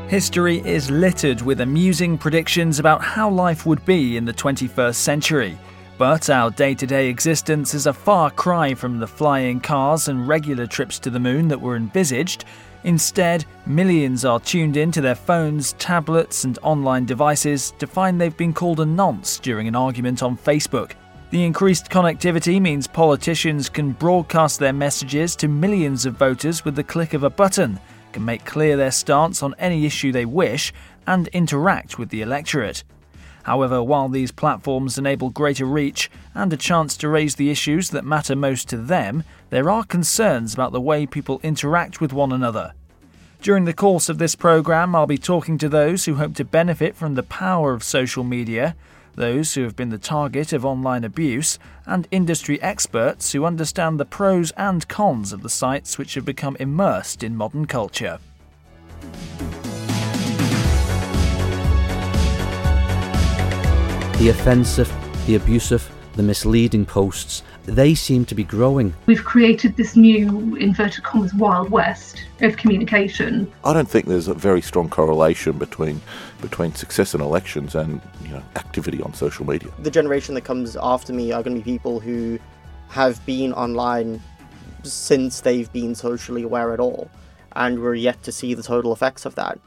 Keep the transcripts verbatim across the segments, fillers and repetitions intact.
History is littered with amusing predictions about how life would be in the twenty-first century. But our day-to-day existence is a far cry from the flying cars and regular trips to the moon that were envisaged. Instead, millions are tuned in to their phones, tablets and online devices to find they've been called a nonce during an argument on Facebook. The increased connectivity means politicians can broadcast their messages to millions of voters with the click of a button, can make clear their stance on any issue they wish, and interact with the electorate. However, while these platforms enable greater reach and a chance to raise the issues that matter most to them, there are concerns about the way people interact with one another. During the course of this programme, I'll be talking to those who hope to benefit from the power of social media, those who have been the target of online abuse, and industry experts who understand the pros and cons of the sites which have become immersed in modern culture. The offensive, the abusive, the misleading posts, they seem to be growing. We've created this new, inverted commas, Wild West of communication. I don't think there's a very strong correlation between between success in elections and, you know, activity on social media. The generation that comes after me are going to be people who have been online since they've been socially aware at all, and we're yet to see the total effects of that.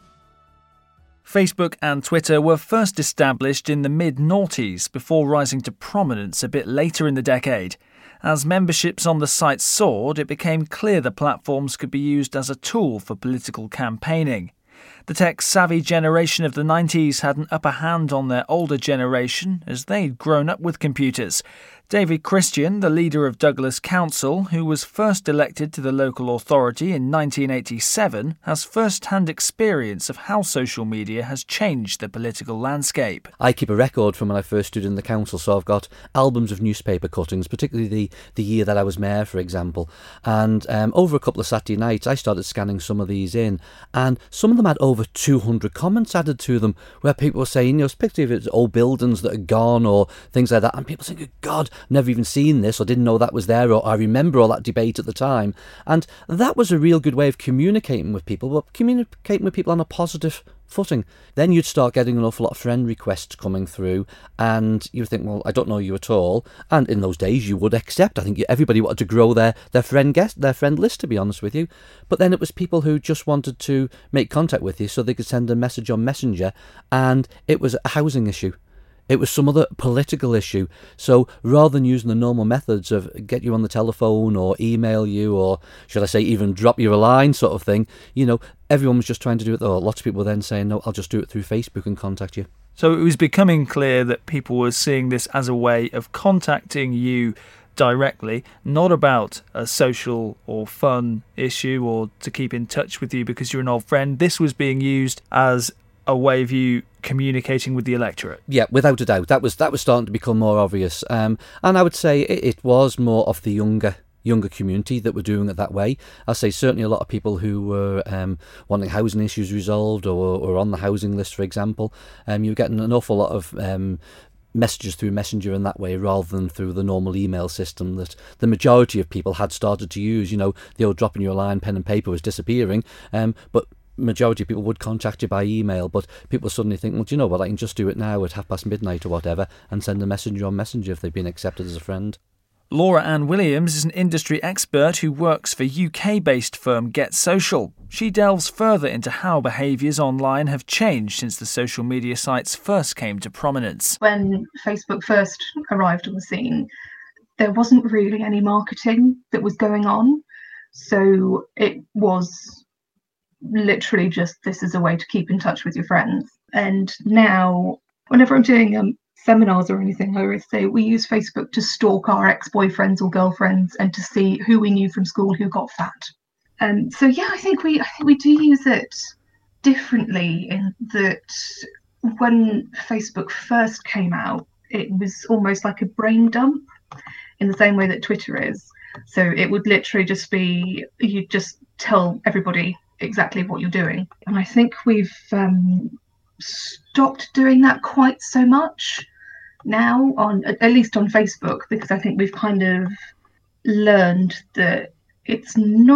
Facebook and Twitter were first established in the mid-noughties before rising to prominence a bit later in the decade. As memberships on the sites soared, it became clear the platforms could be used as a tool for political campaigning. The tech-savvy generation of the nineties had an upper hand on their older generation as they'd grown up with computers. David Christian, the leader of Douglas Council, who was first elected to the local authority in nineteen eighty-seven, has first-hand experience of how social media has changed the political landscape. I keep a record from when I first stood in the council, so I've got albums of newspaper cuttings, particularly the, the year that I was mayor, for example. And um, over a couple of Saturday nights, I started scanning some of these in, and some of them had over two hundred comments added to them, where people were saying, you know, particularly if it's old buildings that are gone or things like that, and people saying, God, never even seen this, or didn't know that was there, or I remember all that debate at the time. And that was a real good way of communicating with people, but communicating with people on a positive footing. Then you'd start getting an awful lot of friend requests coming through, and you would think, well, I don't know you at all. And in those days you would accept. I think everybody wanted to grow their, their friend guest, their friend list, to be honest with you. But then it was people who just wanted to make contact with you so they could send a message on Messenger, and it was a housing issue. It was some other political issue. So rather than using the normal methods of get you on the telephone or email you, or should I say even drop you a line sort of thing, you know, everyone was just trying to do it. Or lots of people were then saying, no, I'll just do it through Facebook and contact you. So it was becoming clear that people were seeing this as a way of contacting you directly, not about a social or fun issue or to keep in touch with you because you're an old friend. This was being used as a way of you communicating with the electorate. Yeah, without a doubt. That was that was starting to become more obvious. Um, and I would say it, it was more of the younger younger community that were doing it that way. I'll say certainly a lot of people who were um, wanting housing issues resolved or, or on the housing list, for example. Um, you were getting an awful lot of um, messages through Messenger in that way rather than through the normal email system that the majority of people had started to use. You know, the old dropping you a line, pen and paper was disappearing, um, but majority of people would contact you by email, but people suddenly think, well, do you know what, I can just do it now at half past midnight or whatever and send a messenger on Messenger if they've been accepted as a friend. Laura Ann Williams is an industry expert who works for U K-based firm Get Social. She delves further into how behaviours online have changed since the social media sites first came to prominence. When Facebook first arrived on the scene, there wasn't really any marketing that was going on, so it was literally just, this is a way to keep in touch with your friends. And now whenever I'm doing um, seminars or anything, I always say we use Facebook to stalk our ex-boyfriends or girlfriends and to see who we knew from school who got fat. And so yeah, I think we I think we do use it differently in that when Facebook first came out, it was almost like a brain dump in the same way that Twitter is. So it would literally just be, you just tell everybody exactly what you're doing. And I think we've um, stopped doing that quite so much now, on at least on Facebook, because I think we've kind of learned that it's not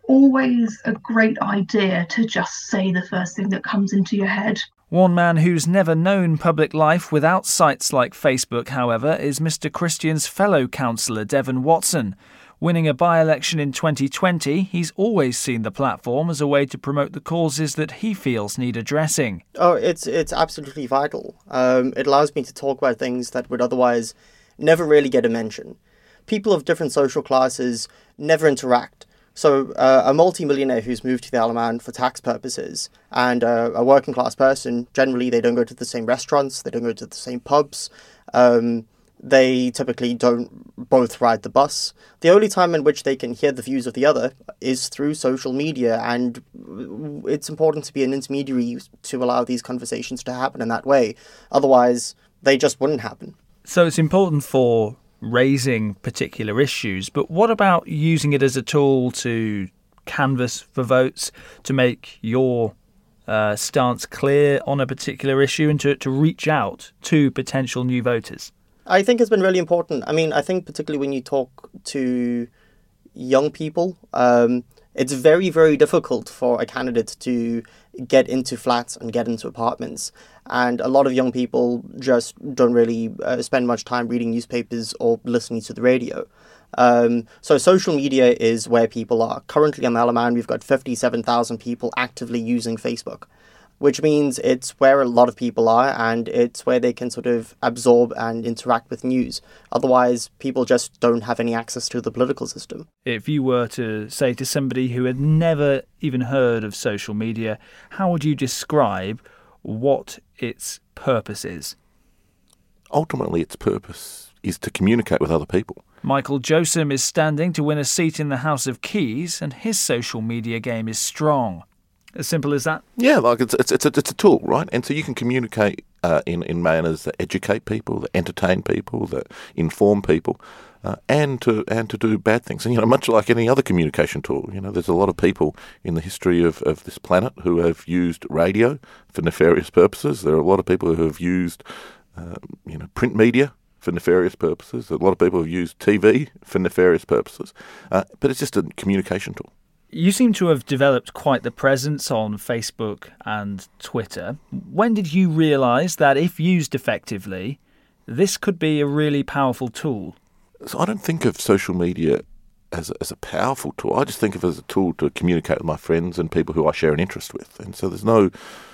always a great idea to just say the first thing that comes into your head. One man who's never known public life without sites like Facebook, however, is Mr Christian's fellow councillor Devon Watson. Winning a by-election in twenty twenty, he's always seen the platform as a way to promote the causes that he feels need addressing. Oh, it's it's absolutely vital. Um, it allows me to talk about things that would otherwise never really get a mention. People of different social classes never interact. So uh, a multi-millionaire who's moved to the Isle of Man for tax purposes and uh, a working class person, generally they don't go to the same restaurants, they don't go to the same pubs, um, they typically don't both ride the bus. The only time in which they can hear the views of the other is through social media, and it's important to be an intermediary to allow these conversations to happen in that way. Otherwise, they just wouldn't happen. So it's important for raising particular issues, but what about using it as a tool to canvass for votes, to make your uh, stance clear on a particular issue and to, to reach out to potential new voters? I think it's been really important. I mean, I think particularly when you talk to young people, um, it's very, very difficult for a candidate to get into flats and get into apartments. And a lot of young people just don't really uh, spend much time reading newspapers or listening to the radio. Um, so social media is where people are. Currently on the Isle of Man, we've got fifty-seven thousand people actively using Facebook, which means it's where a lot of people are and it's where they can sort of absorb and interact with news. Otherwise, people just don't have any access to the political system. If you were to say to somebody who had never even heard of social media, how would you describe what its purpose is? Ultimately, its purpose is to communicate with other people. Michael Josem is standing to win a seat in the House of Keys, and his social media game is strong. As simple as that? Yeah, like it's it's it's a, it's a tool, right? And so you can communicate uh, in in manners that educate people, that entertain people, that inform people, uh, and to and to do bad things. And you know, much like any other communication tool, you know, there's a lot of people in the history of, of this planet who have used radio for nefarious purposes. There are a lot of people who have used, uh, you know, print media for nefarious purposes. A lot of people have used T V for nefarious purposes. Uh, but it's just a communication tool. You seem to have developed quite the presence on Facebook and Twitter. When did you realise that if used effectively, this could be a really powerful tool? So I don't think of social media as a, as a powerful tool. I just think of it as a tool to communicate with my friends and people who I share an interest with. And so there's no,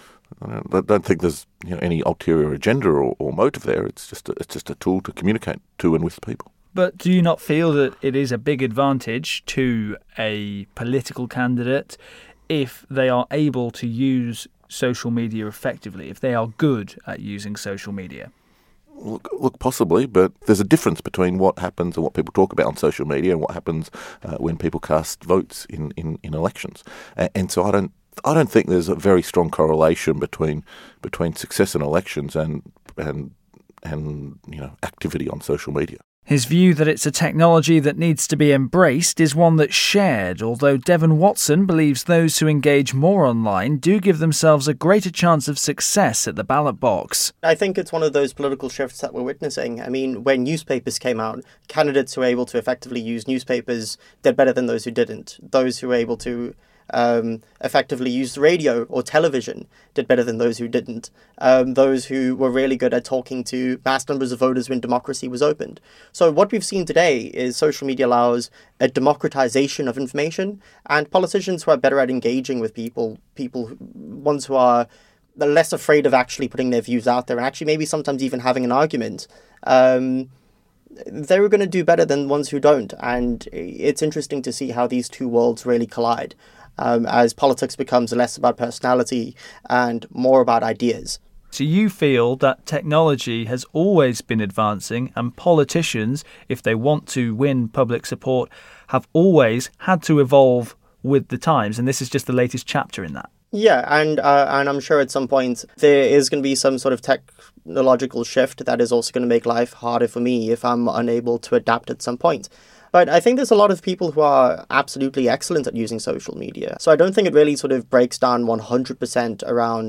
I don't, I don't think there's you know any ulterior agenda or, or motive there. It's just a, it's just a tool to communicate to and with people. But do you not feel that it is a big advantage to a political candidate if they are able to use social media effectively, if they are good at using social media? Look, look, possibly, but there's a difference between what happens and what people talk about on social media and what happens uh, when people cast votes in, in, in elections. And, and so I don't I don't think there's a very strong correlation between between success in elections and and and you know activity on social media. His view that it's a technology that needs to be embraced is one that's shared, although Devon Watson believes those who engage more online do give themselves a greater chance of success at the ballot box. I think it's one of those political shifts that we're witnessing. I mean, when newspapers came out, candidates who were able to effectively use newspapers did better than those who didn't. Those who were able to Um, effectively used radio or television did better than those who didn't. Um, those who were really good at talking to mass numbers of voters when democracy was opened. So what we've seen today is social media allows a democratization of information, and politicians who are better at engaging with people, people, who, ones who are less afraid of actually putting their views out there and actually maybe sometimes even having an argument, um, they were going to do better than ones who don't. And it's interesting to see how these two worlds really collide. Um, as politics becomes less about personality and more about ideas. So you feel that technology has always been advancing, and politicians, if they want to win public support, have always had to evolve with the times, and this is just the latest chapter in that. Yeah, and uh, and I'm sure at some point there is going to be some sort of technological shift that is also going to make life harder for me if I'm unable to adapt at some point. But I think there's a lot of people who are absolutely excellent at using social media. So I don't think it really sort of breaks down one hundred percent around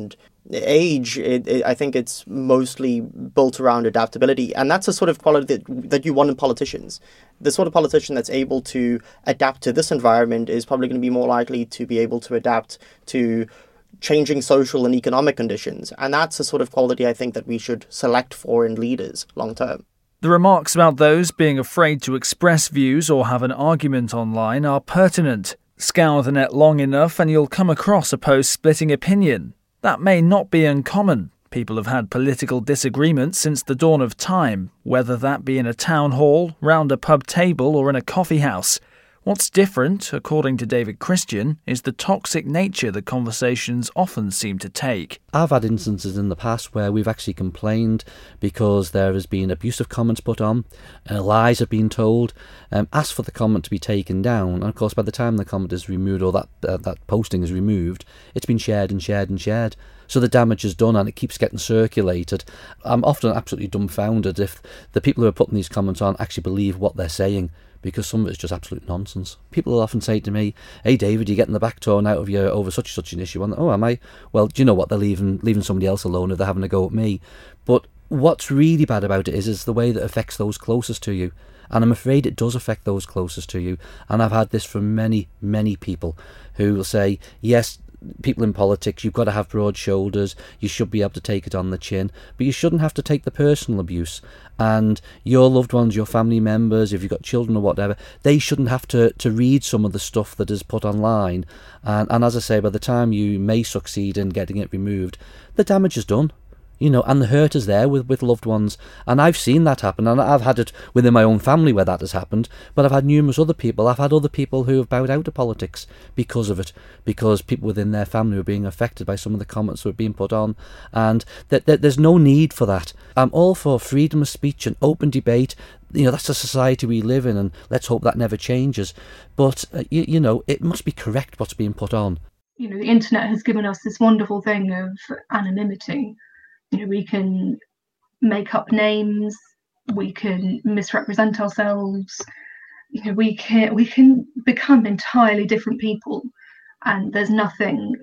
age, it, it, I think it's mostly built around adaptability. And that's a sort of quality that, that you want in politicians. The sort of politician that's able to adapt to this environment is probably going to be more likely to be able to adapt to changing social and economic conditions. And that's a sort of quality I think that we should select for in leaders long term. The remarks about those being afraid to express views or have an argument online are pertinent. Scour the net long enough and you'll come across a post splitting opinion. That may not be uncommon. People have had political disagreements since the dawn of time, whether that be in a town hall, round a pub table or in a coffee house. What's different, according to David Christian, is the toxic nature the conversations often seem to take. I've had instances in the past where we've actually complained because there has been abusive comments put on, uh, lies have been told, um, asked for the comment to be taken down, and of course by the time the comment is removed or that uh, that posting is removed, it's been shared and shared and shared. So the damage is done and it keeps getting circulated. I'm often absolutely dumbfounded if the people who are putting these comments on actually believe what they're saying, because some of it's just absolute nonsense. People will often say to me, "Hey David, you're getting the back torn out of you over such and such an issue." And, oh, am I? Well, do you know what? They're leaving leaving somebody else alone if they're having a go at me. But what's really bad about it is, is the way that affects those closest to you. And I'm afraid it does affect those closest to you. And I've had this from many, many people who will say, yes, people in politics, you've got to have broad shoulders, you should be able to take it on the chin, but you shouldn't have to take the personal abuse. And your loved ones, your family members, if you've got children or whatever, they shouldn't have to, to read some of the stuff that is put online. And, and as I say, by the time you may succeed in getting it removed, the damage is done. You know, and the hurt is there with, with loved ones. And I've seen that happen, and I've had it within my own family where that has happened, but I've had numerous other people. I've had other people who have bowed out of politics because of it, because people within their family were being affected by some of the comments that were being put on, and that, that there's no need for that. I'm all for freedom of speech and open debate. You know, that's the society we live in, and let's hope that never changes. But, uh, you, you know, it must be correct what's being put on. You know, the internet has given us this wonderful thing of anonymity. You know, we can make up names, we can misrepresent ourselves, you know, we can we can become entirely different people, and there's nothing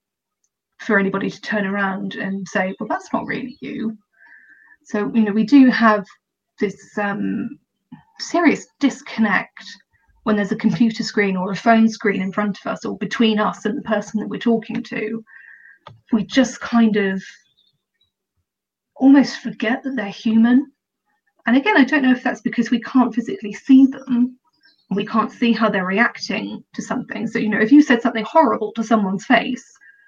for anybody to turn around and say, well, that's not really you. So, you know, we do have this um, serious disconnect when there's a computer screen or a phone screen in front of us or between us and the person that we're talking to. We just kind of almost forget that they're human. And again, I don't know if that's because we can't physically see them, we can't see how they're reacting to something. So, you know, if you said something horrible to someone's face,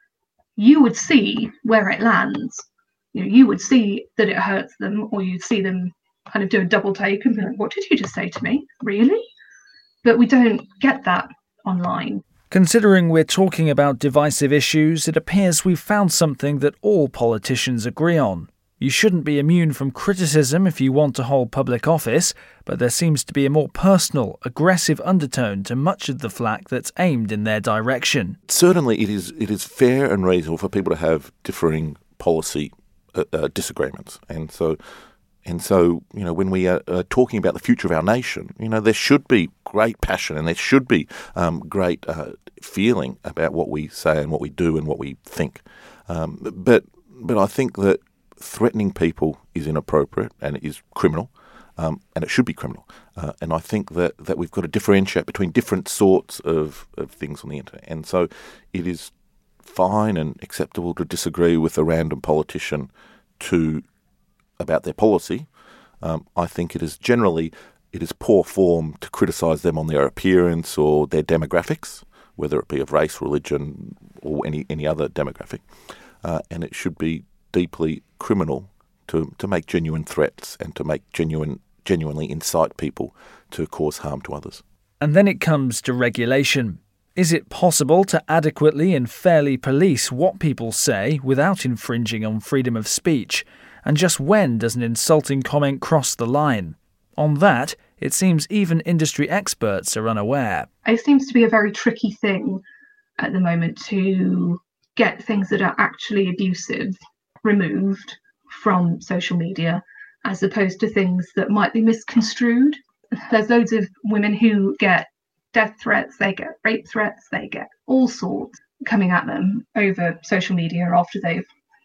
you would see where it lands. You know, you would see that it hurts them, or you'd see them kind of do a double take and be like, what did you just say to me? Really? But we don't get that online. Considering we're talking about divisive issues, it appears we've found something that all politicians agree on. You shouldn't be immune from criticism if you want to hold public office, but there seems to be a more personal, aggressive undertone to much of the flack that's aimed in their direction. Certainly it is it is fair and reasonable for people to have differing policy uh, uh, disagreements. And so, and so you know, when we are uh, talking about the future of our nation, you know, there should be great passion and there should be um, great uh, feeling about what we say and what we do and what we think. Um, but but I think that threatening people is inappropriate and it is criminal, um, and it should be criminal. Uh, and I think that, that we've got to differentiate between different sorts of, of things on the internet. And so it is fine and acceptable to disagree with a random politician to about their policy. Um, I think it is generally it is poor form to criticise them on their appearance or their demographics, whether it be of race, religion, or any any other demographic. Uh, and it should be deeply criminal to to make genuine threats and to make genuine genuinely incite people to cause harm to others. And then it comes to regulation. Is it possible to adequately and fairly police what people say without infringing on freedom of speech? And just when does an insulting comment cross the line? On that, it seems even industry experts are unaware. It seems to be a very tricky thing at the moment to get things that are actually abusive removed from social media, as opposed to things that might be misconstrued. There's loads of women who get death threats, they get rape threats, they get all sorts coming at them over social media after they've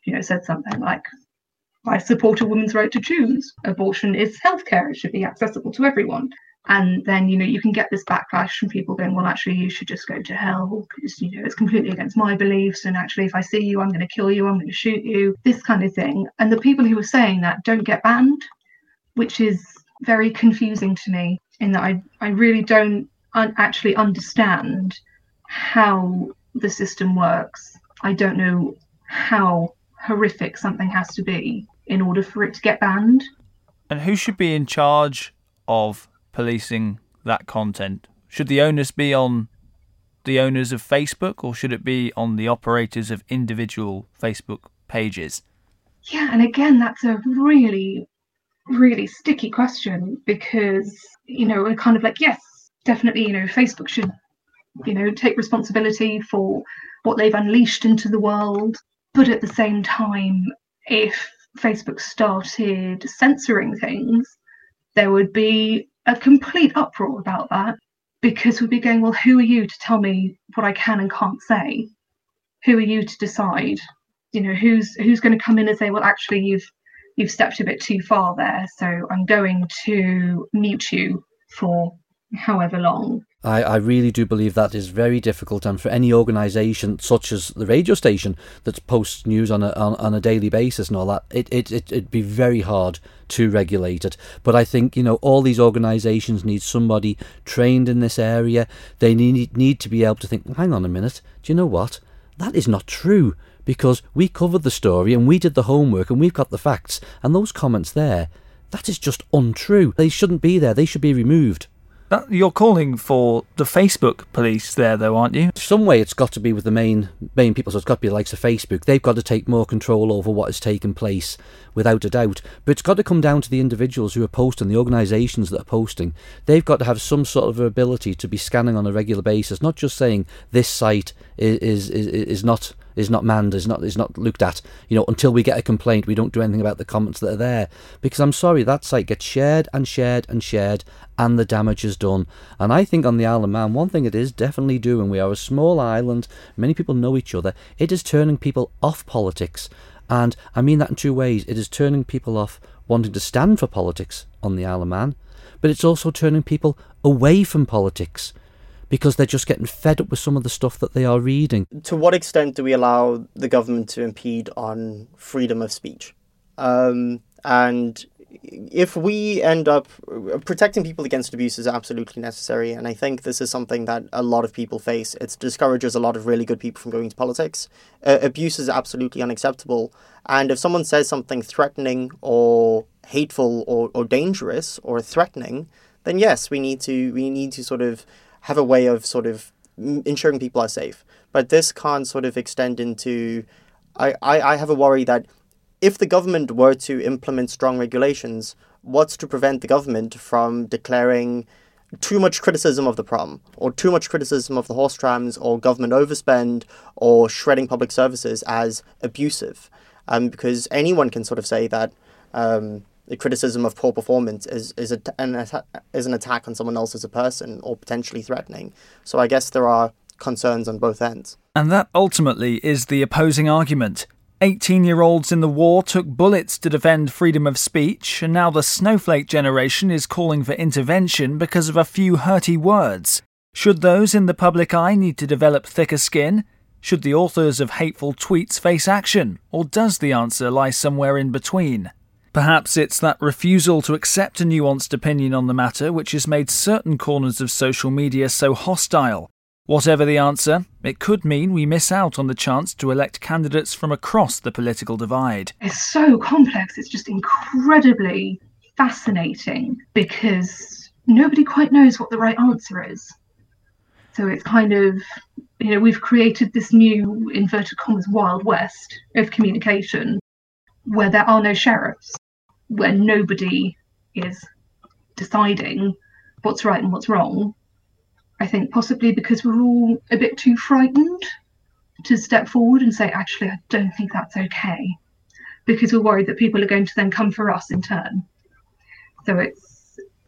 you know, said something like, I support a woman's right to choose. Abortion is healthcare. It should be accessible to everyone. And then, you know, you can get this backlash from people going, well, actually, you should just go to hell because, you know, it's completely against my beliefs. And actually, if I see you, I'm going to kill you. I'm going to shoot you, this kind of thing. And the people who are saying that don't get banned, which is very confusing to me in that I, I really don't un- actually understand how the system works. I don't know how horrific something has to be in order for it to get banned. And who should be in charge of policing that content? Should the onus be on the owners of Facebook, or should it be on the operators of individual Facebook pages? Yeah, and again, that's a really, really sticky question because, you know, we're kind of like, yes, definitely, you know, Facebook should, you know, take responsibility for what they've unleashed into the world. But at the same time, if Facebook started censoring things, there would be a complete uproar about that, because we'd be going, well, who are you to tell me what I can and can't say? Who are you to decide? You know, who's who's going to come in and say, well, actually, you've you've stepped a bit too far there, so I'm going to mute you for however long. I, I really do believe that is very difficult, and for any organisation such as the radio station that posts news on a on, on a daily basis and all that, it, it, it, it'd be very hard to regulate it. But I think, you know, all these organisations need somebody trained in this area. They need, need to be able to think, hang on a minute, do you know what? That is not true, because we covered the story and we did the homework and we've got the facts, and those comments there, that is just untrue. They shouldn't be there. They should be removed. That, you're calling for the Facebook police there, though, aren't you? Some way it's got to be with the main main people, so it's got to be the likes of Facebook. They've got to take more control over what is taking place, without a doubt. But it's got to come down to the individuals who are posting, the organisations that are posting. They've got to have some sort of ability to be scanning on a regular basis, not just saying this site is is, is, is not... is not manned, is not is not looked at. You know, until we get a complaint, we don't do anything about the comments that are there. Because I'm sorry, that site gets shared and shared and shared, and the damage is done. And I think on the Isle of Man, one thing it is definitely doing, we are a small island, many people know each other, it is turning people off politics. And I mean that in two ways. It is turning people off wanting to stand for politics on the Isle of Man, but it's also turning people away from politics, because they're just getting fed up with some of the stuff that they are reading. To what extent do we allow the government to impede on freedom of speech? Um, and if we end up protecting people against abuse is absolutely necessary, and I think this is something that a lot of people face. It discourages a lot of really good people from going into politics. Uh, abuse is absolutely unacceptable, and if someone says something threatening or hateful or, or dangerous or threatening, then yes, we need to we need to sort of have a way of sort of ensuring people are safe. But this can't sort of extend into... I, I, I have a worry that if the government were to implement strong regulations, what's to prevent the government from declaring too much criticism of the prom, or too much criticism of the horse trams, or government overspend, or shredding public services as abusive? Um, because anyone can sort of say that... Um, the criticism of poor performance is is, a, an, is an attack on someone else as a person, or potentially threatening. So I guess there are concerns on both ends. And that ultimately is the opposing argument. eighteen-year-olds in the war took bullets to defend freedom of speech, and now the snowflake generation is calling for intervention because of a few hurty words. Should those in the public eye need to develop thicker skin? Should the authors of hateful tweets face action? Or does the answer lie somewhere in between? Perhaps it's that refusal to accept a nuanced opinion on the matter which has made certain corners of social media so hostile. Whatever the answer, it could mean we miss out on the chance to elect candidates from across the political divide. It's so complex, it's just incredibly fascinating, because nobody quite knows what the right answer is. So it's kind of, you know, we've created this new, inverted commas, Wild West of communication, where there are no sheriffs, where nobody is deciding what's right and what's wrong. I think possibly because we're all a bit too frightened to step forward and say, actually, I don't think that's okay, because we're worried that people are going to then come for us in turn. So it's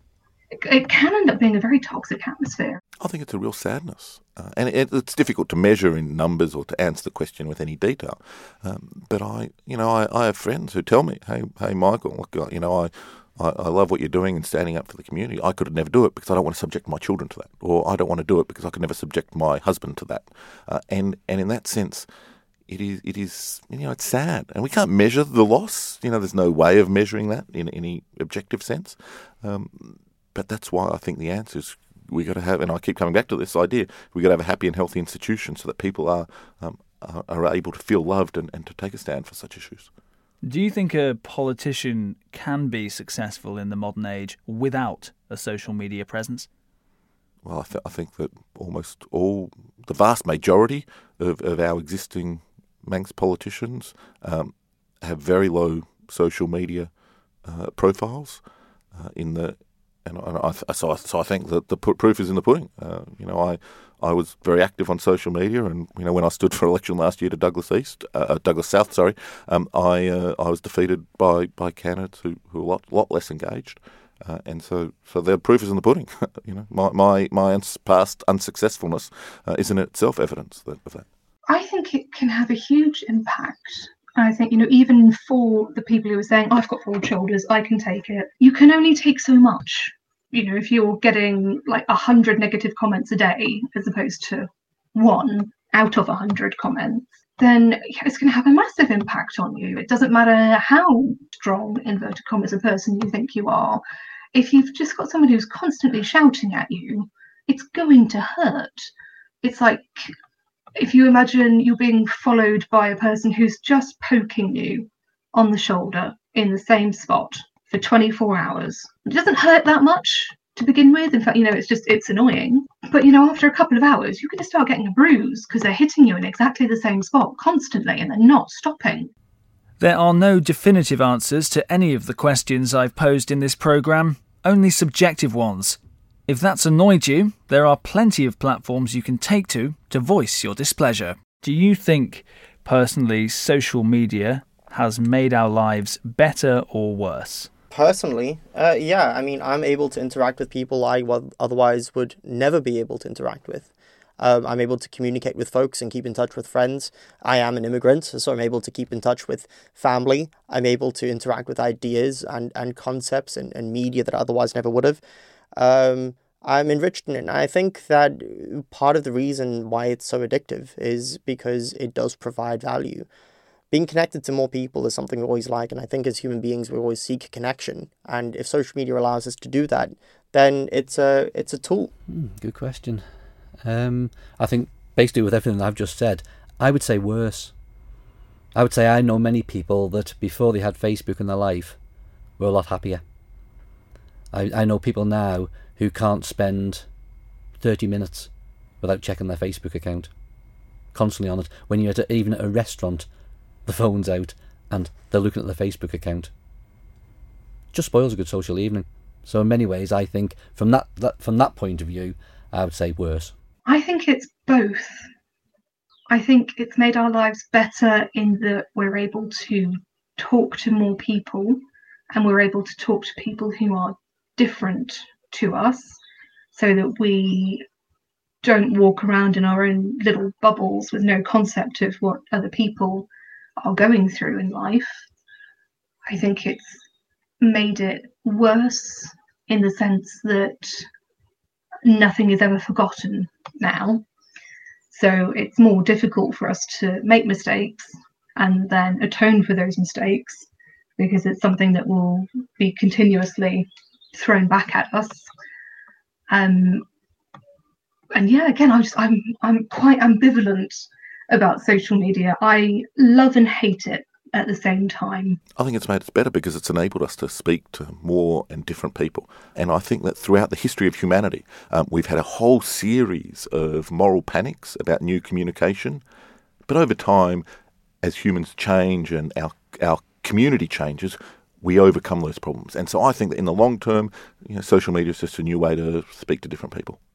it, it can end up being a very toxic atmosphere. I think it's a real sadness. Uh, and it, it's difficult to measure in numbers or to answer the question with any detail. Um, but I, you know, I, I have friends who tell me, hey, hey, Michael, look, you know, I, I, I love what you're doing and standing up for the community. I could never do it because I don't want to subject my children to that. Or I don't want to do it because I could never subject my husband to that. Uh, and, and in that sense, it is, it is, you know, it's sad. And we can't measure the loss. You know, there's no way of measuring that in any objective sense. Um, but that's why I think the answer is we got to have, and I keep coming back to this idea, we got to have a happy and healthy institution so that people are um, are, are able to feel loved and, and to take a stand for such issues. Do you think a politician can be successful in the modern age without a social media presence? Well, I, th- I think that almost all, the vast majority of, of our existing Manx politicians um, have very low social media uh, profiles uh, in the And I, so, I, so I think that the proof is in the pudding. Uh, you know, I I was very active on social media, and you know, when I stood for election last year to Douglas East, uh, Douglas South, sorry, um, I uh, I was defeated by, by candidates who, who were a lot lot less engaged, uh, and so so the proof is in the pudding. you know, my my my uns- past unsuccessfulness uh, is in itself evidence that, of that. I think it can have a huge impact. I think, you know, even for the people who are saying, I've got broad shoulders, I can take it, you can only take so much. You know, if you're getting like a hundred negative comments a day, as opposed to one out of a hundred comments, then it's going to have a massive impact on you. It doesn't matter how strong, inverted commas, a person you think you are. If you've just got someone who's constantly shouting at you, it's going to hurt. It's like, if you imagine you're being followed by a person who's just poking you on the shoulder in the same spot for twenty-four hours. It doesn't hurt that much to begin with. In fact, you know, it's just, it's annoying. But, you know, after a couple of hours, you're going to start getting a bruise because they're hitting you in exactly the same spot constantly and they're not stopping. There are no definitive answers to any of the questions I've posed in this programme, only subjective ones. If that's annoyed you, there are plenty of platforms you can take to to voice your displeasure. Do you think, personally, social media has made our lives better or worse? Personally, uh, yeah. I mean, I'm able to interact with people I w- otherwise would never be able to interact with. Um, I'm able to communicate with folks and keep in touch with friends. I am an immigrant, so I'm able to keep in touch with family. I'm able to interact with ideas and, and concepts and, and media that I otherwise never would have. Um, I'm enriched in it. And I think that part of the reason why it's so addictive is because it does provide value. Being connected to more people is something we always like, and I think as human beings we always seek connection. And if social media allows us to do that, then it's a it's a tool. Mm, good question. Um, I think basically with everything I've just said, I would say worse. I would say I know many people that before they had Facebook in their life were a lot happier. I, I know people now who can't spend thirty minutes without checking their Facebook account. Constantly on it. When you're at a, even at a restaurant, the phone's out and they're looking at their Facebook account. Just spoils a good social evening. So in many ways, I think from that, that from that point of view, I would say worse. I think it's both. I think it's made our lives better in that we're able to talk to more people and we're able to talk to people who are different to us so that we don't walk around in our own little bubbles with no concept of what other people are going through in life. I think it's made it worse in the sense that nothing is ever forgotten now. So it's more difficult for us to make mistakes and then atone for those mistakes because it's something that will be continuously thrown back at us. Um, and yeah, again, I just I'm I'm quite ambivalent about social media. I love and hate it at the same time. I think it's made us better because it's enabled us to speak to more and different people. And I think that throughout the history of humanity, um, we've had a whole series of moral panics about new communication. But over time, as humans change and our our community changes, we overcome those problems. And so I think that in the long term, you know, social media is just a new way to speak to different people.